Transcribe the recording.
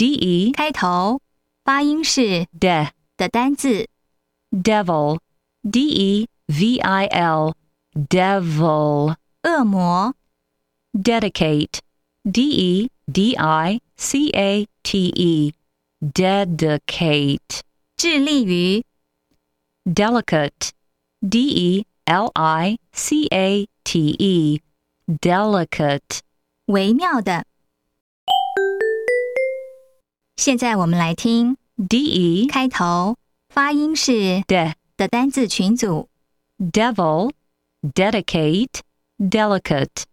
de 开头，发音是 de 的单字。 devil devil devil 恶魔， dedicate dedicate dedicate 致力于， delicate delicate delicate 微妙的。现在我们来听 de 开头，发音是 de 的单字群组。 devil dedicate delicate